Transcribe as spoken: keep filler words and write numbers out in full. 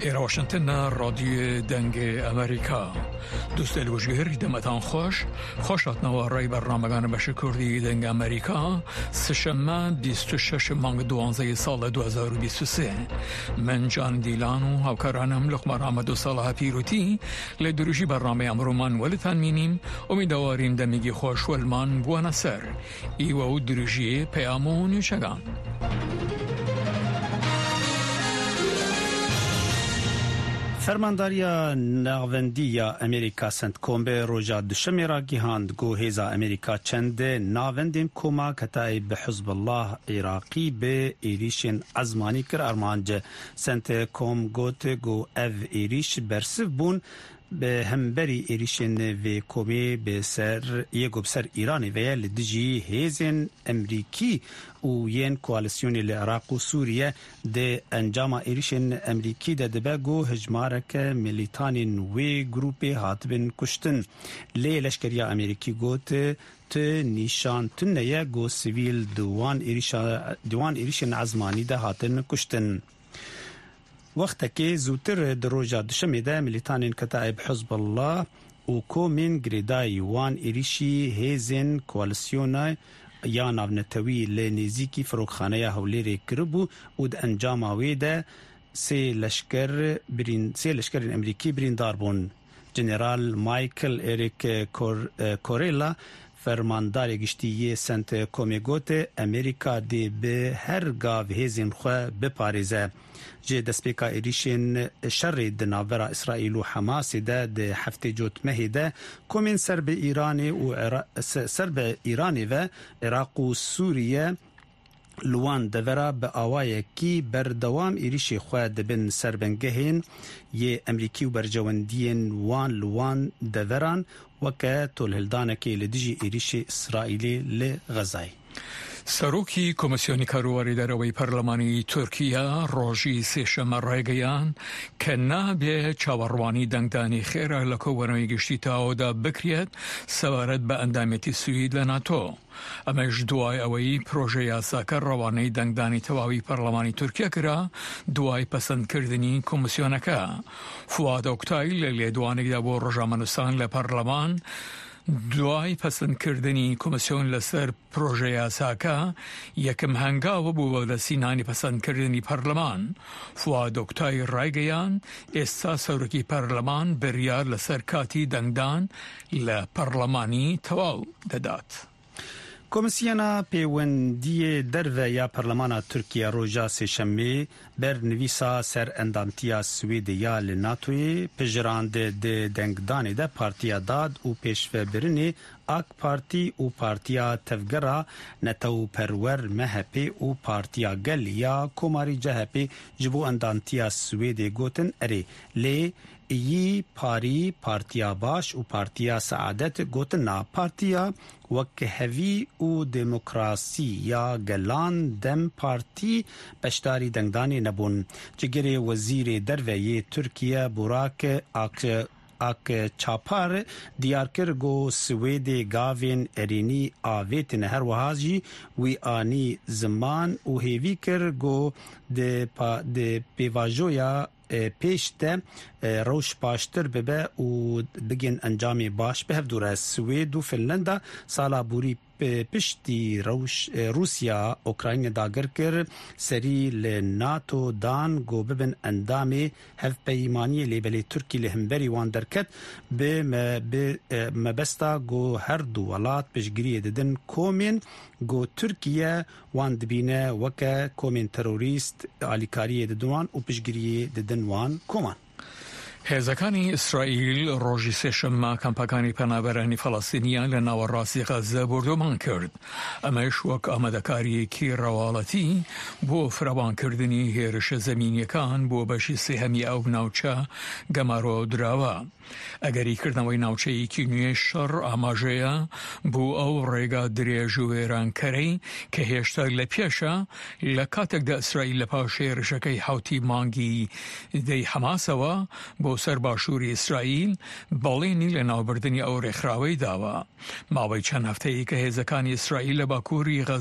إلى واشنطن راديو دنگ أمريكا دوست الوجهر دمتان خوش خوشت نوارای برنامه‌گان بشه کردی دنگ أمريكا سشنبه بیست و شش مانگ دوازده سال دو هزار و بیست و سه من جان دیلان و هاوکارانم لقمه رحمد و صالح پیروتی لدروجی برنامه امرومان ولتان مینیم امیدواریم دمیگی خوش ولمان بوانا سر ای و دروجی پیامون شگان فرمانداریا ناوندیا امریکا سنت کومبه روجا دشمی را گیهاند گو هیزا امریکا چند ناوندین کوما کتای به حزب الله عراقی به ایریشن ازمانی کر ارمانج سنت کوم گوت گو اف ایریش برسف بون به همبری ایریشن و کومی به سر یگو بسر ایرانی و یل دجی هیزن امریکی و ین کوالسیون العراق و سوریه ده انجام ایریشن امریکی ده دبگو هجمارک ملیتان و گروپی هاتبن کشتن لی لشکریا امریکی گوت ت نیشان تنیه گو سیویل دوان دوان ایریشن عزمانی ده هاتن کشتن وقت که زودتر دروجا دشمی ده ملیتان کتائب حزب الله و کومین گریدای وان ایریشی هیزن کوالسیون یا ناونتوی لنزیکی فروخانه هولیر کربو و ده انجام آویده سی لشکر برین سی لشکر امریکی بریندار بون جنرال مایکل اریک کور کوریلا فرماندار گشتیه سنت کومیگوت امریکا دی به هر گاو هیزن خو بپاریزه جه دسپیکا ایریشن شر دناورا اسرائیل و حماس ده ده هفته جوت مهده کومین سرب ایرانی و سرب ایرانی و عراق و سوریه لوان دورا به آوای کی بردوام ایریش خواه دبن سربنگهین یه امریکی و برجواندین وان لوان دوران وکه تولهلدانکی لدیجی ایریش اسرائیلی لغزای سروکی کمیسیونی کاروباری دروی پارلمانی ترکیه روزی سهشنبه رایگیان که نه به چاوروانی دنگدانی خیره لکوونوی گشتی تاودا بکرید سوارد به اندامتی سوید لناتو امش دوای اوی پروژه یاساکر روانی دنگدانی تواوی پارلمانی ترکیه کرا دوای پسند کردنی کمیسیونکه فواد اکتای لیدوانی دابو رجامنستان لپارلمان دوای پسند کردنی کمیسیون لسر پروژه یاساکا یکم هنگاو بو لسینانی پسند کردنی پارلمان فواد اکتای رایگیان استا سورکی پارلمان بریار لسر کاتی دنگدان لپارلمانی تواو دادات کمیسیونا پیوندی درو یا پارلمان ترکیه روزا سهشنبه بر نویسا سر اندامتیا سویدیا لناتوی پجراند ده دنگدانی ده پارتیا داد و پیشوه برنی اک پارتی و پارتیا تفگرا نتو پرور مهپی و پارتیا گل یا کماری جهپی جبو اندامتیا سویدی گوتن اری لی ای پاری پارتیا باش و پارتیا سعادت گوتنا پارتیا وک هوی و دموکراسی یا گلان دم پارتی پشتاری دنگدانی نبون جگری وزیر دروی ترکیه براک اک اک چاپار دیار کر گو سوید گاوین ارینی آویت نهر وحاجی وی آنی زمان و هیوی کر گو ده پا ده پیواجویا پیشته روش باشتر ببه و بگین انجامی باش به دوره سوید و فنلندا سالا بوری پشتی روش روسیا اوکراین داگر کر سری لناتو دان گو ببن اندامی هف پیمانی لیبلی ترکی لهمبری وان درکت به مبستا گو هر دو ولات پشگیری ددن کومین گو ترکیه وان دبینه وکه کومین تروریست آلیکاری ددوان و پشگیری ددن وان کومان هێزەکانی ئیسرائیل ڕۆژی سێشەممە کەمپەکانی پەنابەرانی فەڵەستینیان لە ناوەڕاستی غەزە بردومان کرد. ئەمەش وەک ئامادەکاریەکی ڕەواڵەتی بۆ فراوانکردنی هێرشە زەمینیەکان بۆ بەشی سێهەمی ئەو ناوچە گەمارۆ دراوە. ئەگەریکردنەوەی ناوچەیەکی نوێ شەڕ ئاماژەیە بۆ ئەو ڕێگا درێژ و وێرانکەرەی کە هێشتا لە پێشە لە کاتێکدا ئیسرائیل لە پاش هێرشەکەی حوتی مانگی دەی حەماسەوە بۆ سەر باشووری ئیسرائیل بەڵێنی لە ناوبردنی ئەو ڕێکخراوەی داوە. ماوەی چەند هەفتەیە کە هێزەکانی ئیسرائیل لە باکووری غەزە